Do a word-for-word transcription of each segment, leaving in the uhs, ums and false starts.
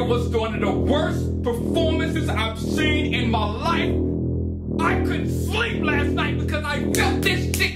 It was one of the worst performances I've seen in my life. I couldn't sleep last night because I felt this shit.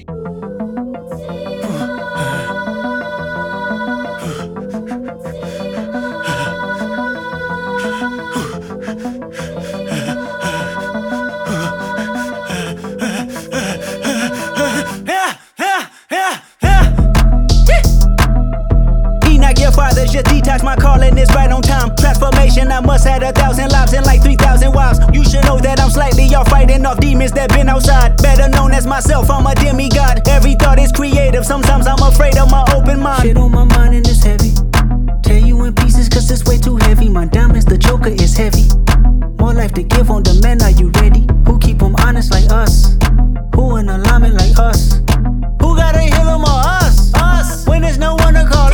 Just detox, my calling is right on time. Transformation, I must have a thousand lives and like three thousand wives. You should know that I'm slightly off, fighting off demons that been outside. Better known as myself, I'm a demigod. Every thought is creative, sometimes I'm afraid of my open mind. Shit on my mind and it's heavy. Tear you in pieces cause it's way too heavy. My diamonds, the joker is heavy. More life to give on demand, are you ready? Who keep them honest like us? Who in alignment like us? Who gotta heal them or us? Us, when there's no one to call.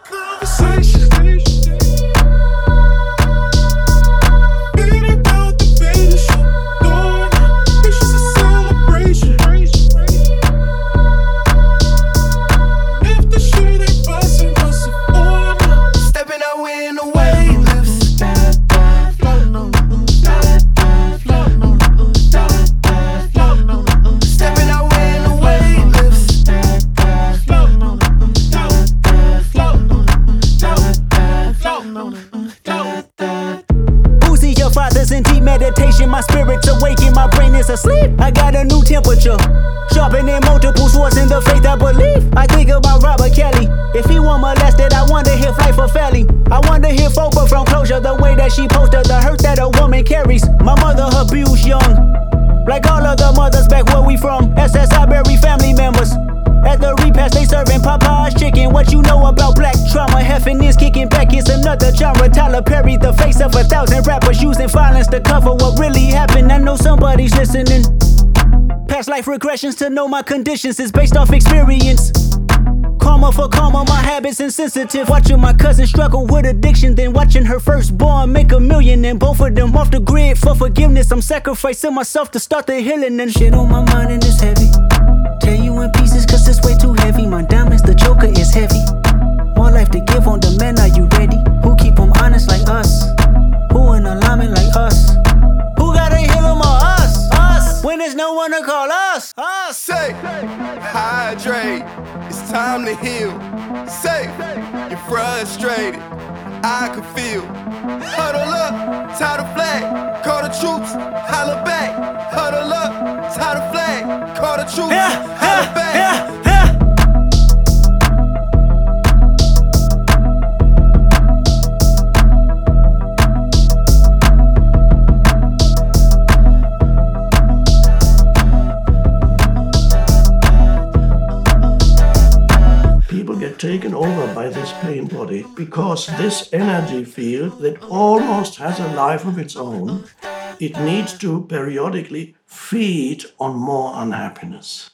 Fathers in deep meditation, my spirit's awakened, my brain is asleep. I got a new temperature, sharpening multiple swords in the faith I believe. I think about Robert Kelly. If he were molested, I wonder if life for felling. I wonder if Oprah from Closure, the way that she posted the hurt that a woman carries. My mother abused young, like all other mothers back where we from. S S I bury family members. At the repast they serving Popeye's chicken. What you know about black trauma? Heffing is kicking back, it's another genre. Tyler Perry, the face of a thousand rappers, using violence to cover what really happened. I know somebody's listening. Past life regressions to know my conditions is based off experience. Karma for karma, my habits insensitive. Watching my cousin struggle with addiction, then watching her firstborn make a million, and both of them off the grid for forgiveness. I'm sacrificing myself to start the healing, and shit on my mind and it's heavy. Tear you in pieces cause it's way too heavy. My diamonds, the joker is heavy. More life to give on demand, are you ready? Who keep them honest like us? Who in alignment like us? Who gotta heal them or us? Us, when there's no one to call us? Us. Say, hydrate, it's time to heal. Say, you're frustrated, I can feel. Huddle up, tie the flag, call the troops, holla back. Huddle up, tie the flag, call the troops, yeah, holla yeah, back. Yeah. People get taken over by this pain body because this energy field that almost has a life of its own, it needs to periodically feed on more unhappiness.